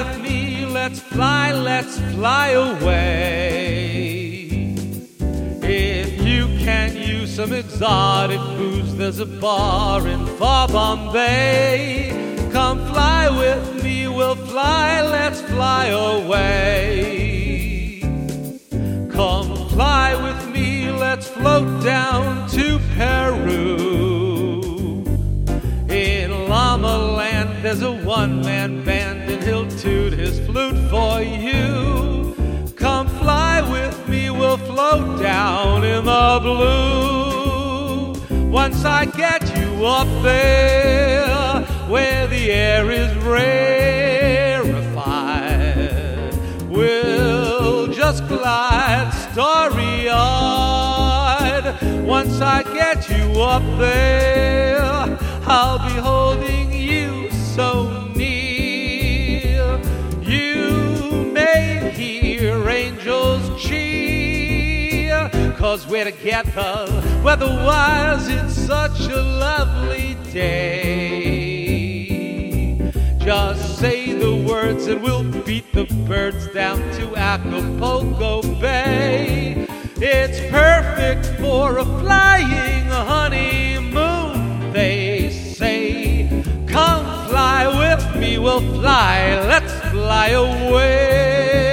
with me, let's fly away. If you can use some exotic booze, there's a bar in far Bombay. Come fly with me, we'll fly, let's fly away. Come fly with me, let's float down to Peru. In Llama Land there's a one-man band and he'll toot his flute for you. Come fly with me, we'll float down in the blue. Once I get you up there, where the air is rarefied, we'll just glide starry-eyed. Once I get you up there, I'll be holding you so near. You may hear angels cheer, 'cause we're together, weather-wise it's such a lovely day. Just say the words and we'll beat the birds down to Acapulco Bay. It's perfect for a flying honeymoon, they say. Come fly with me, we'll fly, let's fly away.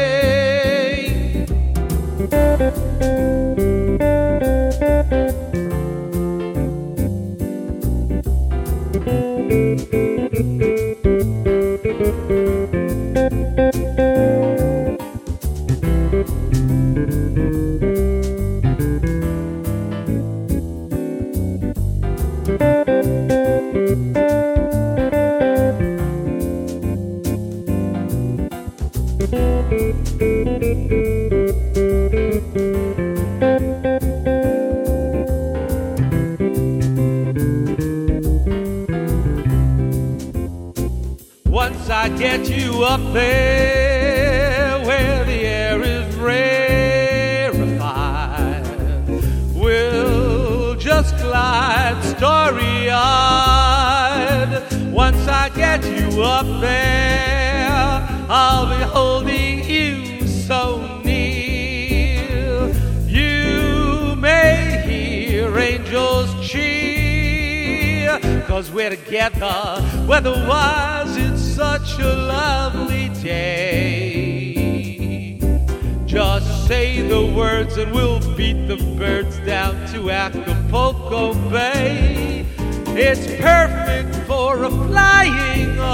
Once I get you up there, where the air is rarefied, we'll just glide starry-eyed. Once I get you up there, I'll be holding you so near. You may hear angels cheer, 'cause we're together, weather-wise it's such a lovely day. Just say the words and we'll beat the birds down to Acapulco Bay. It's perfect for a flying